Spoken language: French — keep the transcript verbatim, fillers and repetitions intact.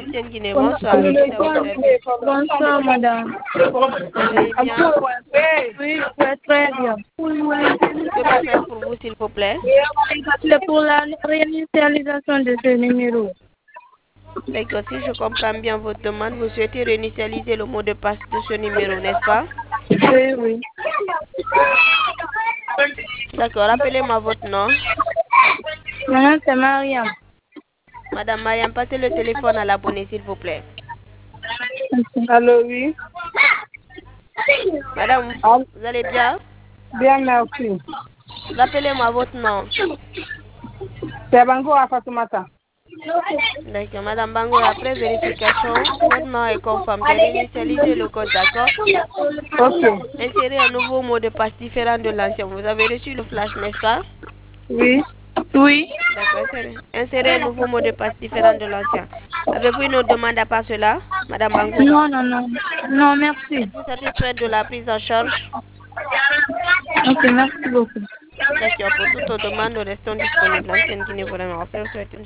Ancienne Guinée, bonsoir. Je suis à votre service. Bonsoir, madame. Vous allez bien? Oui, très, très bien. Que puis faire pour vous, s'il vous plaît? C'est pour la réinitialisation de ce numéro. D'accord, si je comprends bien votre demande, vous souhaitez réinitialiser le mot de passe de ce numéro, n'est-ce pas? Oui, oui. D'accord, rappelez-moi votre nom. Mon nom, c'est Mariam. Madame Mariam, passez le téléphone à l'abonné, s'il vous plaît. Allô, oui. Madame, Allô? vous allez bien? Bien, merci. Rappelez-moi votre nom. C'est Bango à Fatoumata. D'accord, Madame Bango, après vérification, votre nom est conforme. J'ai réinitialisé le code, d'accord? Ok. Insérez un nouveau mot de passe différent de l'ancien. Vous avez reçu le flash, n'est-ce pas? Oui. Oui. D'accord, insérez, insérez un nouveau mot de passe différent de l'ancien. Avez-vous une autre demande à part cela, Madame Bango? Non, non, non. Non, merci. Êtes-vous satisfaite de la prise en charge? Ok, merci beaucoup. D'accord, pour toute autre demande, nous restons disponibles. Ancienne Guinée, vraiment, on vous souhaite une